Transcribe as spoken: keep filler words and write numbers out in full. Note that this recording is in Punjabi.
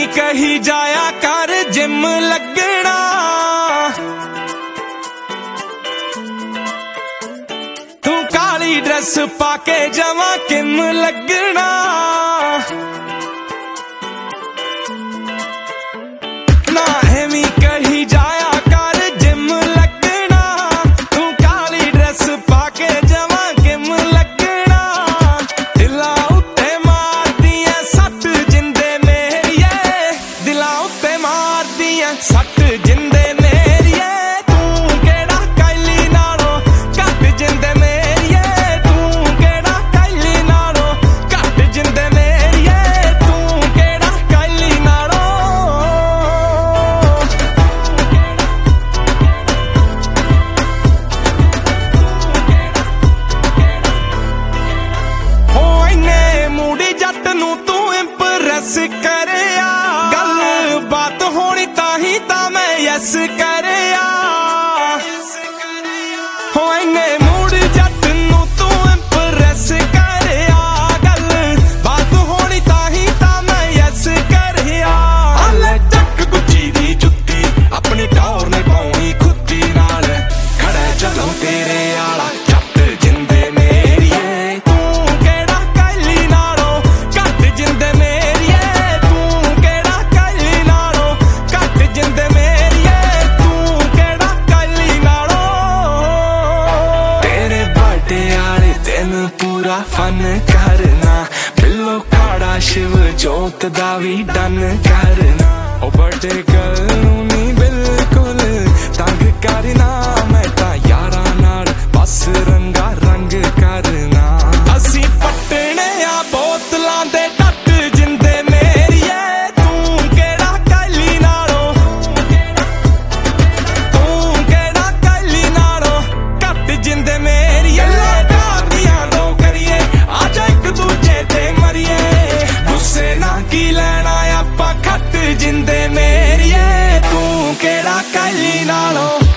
ਕਹੀ ਜਾਇਆ ਕਰ ਜਿਮ ਲੱਗਣਾ। ਤੂੰ ਕਾਲੀ ਡਰੈਸ ਪਾ ਕੇ ਜਾਵਾਂ ਕਿਮ ਲੱਗਣਾ। ਨਾ ਐਵੇਂ ਕਹੀ ਜਾਇਆ ਕਰ ਜਿਮ ਲੱਗਣਾ। ਤੂੰ ਕਾਲੀ ਡਰੈਸ ਪਾ ਕੇ ਜਾਵਾਂ ਕਿਮ ਲੱਗਣਾ। ਦਿਲਾਂ ਉੱਤੇ ਮਾਰਦੀਆਂ ਸੱਟ ਜਿੰਦੇ ਮੇਰੀਏ, ਦਿਲਾਂ ਉੱਤੇ ਮਾਰਦੀਆਂ ਸੱਟ ਜਿੰਦੇ ਮੇਰੀਏ। ਤੂੰ ਕਿਹੜਾ ਕਾਇਲੀ ਨਾਲੋਂ ਘੱਟ ਜਿੰਦੇ ਮੇਰੀਏ। ਤੂੰ ਕਿਹੜਾ ਕਾਇਲੀ ਨਾਲੋਂ ਘੱਟ ਜਿੰਦੇ ਮੇਰੀਏ। ਤੂੰ ਕਿਹੜਾ ਕਾਇਲੀ ਨਾਲੋਂ। ਹੋ ਇੰਨੇ ਮੂਡੀ ਜੱਟ ਨੂੰ ਤੂੰ ਇੰਪ੍ਰੈਸ ਕਰਿਆ। ਗੱਲ ਬਾਤ ਹੋਣੀ ਤਾਂ ਹੀ ਤਾਂ ਮੈਂ ਯੈਸ ਕਰਿਆ। ਹੋ ਇੰਨੇ ਮੂਡੀ ਜੱਟ ਨੂੰ ਤੂੰ ਇੰਪ੍ਰੈਸ ਕਰਿਆ। ਗੱਲ ਬਾਤ ਹੋਣੀ ਤਾਂ ਹੀ ਤਾਂ ਮੈਂ ਯੈਸ ਕਰਿਆ। ਆ ਲੈ ਚੱਕ ਗੁੱਚੀ ਦੀ ਜੁੱਤੀ ਆਪਣੀ ਟੌਰ ਨੇ ਪਾਉਣੀ ਖੁੱਤੀ ਨਾਲ। ਖੜਾ ਜਦੋਂ ਤੇਰੇ ਆਲਾ ਜੱਟ ਜਿੰਦੇ ਮੇਰੀਏ। ਤੂੰ ਕਿਹੜਾ ਕਾਇਲੀ ਨਾਲੋਂ ਘੱਟ ਜਿੰਦੇ ਮੇਰੀਏ। ਤੂੰ ਕਿਹੜਾ ਕਾਇਲੀ ਨਾਲੋਂ ਘੱਟ ਜਿੰਦੇ ਮੇਰੀਏ। ਤੂੰ ਕਿਹੜਾ ਕਾਇਲੀ ਨਾਲੋਂ। ਤੇਰੇ ਬਰਥਡੇ ਵਾਲੇ ਦਿਨ ਪੂਰਾ ਫਨ ਕਰਨਾ। ਬਿੱਲੋ ਕਾੜਾ ਸ਼ਿਵ ਜੋਤ ਦਾ ਵੀ ਡਨ ਕਰਨਾ। ਉਹ ਬਰਥਡੇ ਗਰਲ ਨੂੰ ਨੀ ਬਿਲਕੁਲ ਤੰਗ ਕਰਨਾ। ਮੈਂ ਤਾਂ ਯਾਰਾਂ ਨਾਲ ਬਸ ਰੰਗਾ ਰੰਗ ਕਰਨਾ। ਅਸੀਂ ਪੱਟਣੇ ਆ ਬੋਤਲਾਂ ਦੇ ਟੱਟ ਜਿੰਦੇ ਮੇਰੀਏ। ਤੂੰ ਕਿਹੜਾ ਕਾਇਲੀ ਨਾਲੋਂ। ਤੂੰ ਕਿਹੜਾ ਕਾਇਲੀ ਨਾਲੋਂ ਘੱਟ ਜਿੰਦੇ ਮੇਰੀਏ। ਦਾਦੀਆਂ ਦੋ ਕਰੀਏ ਆ ਜਾ ਇੱਕ ਦੂਜੇ ਤੇ ਮਰੀਏ। ਗੁੱਸੇ ਨਾ ਕੀ ਲੈਣਾ ਆਪਾਂ ਖੱਟ ਜਿੰਦੇ ਮੇਰੀਏ। ਤੂੰ ਕਿਹੜਾ ਕਾਇਲੀ ਨਾਲੋਂ।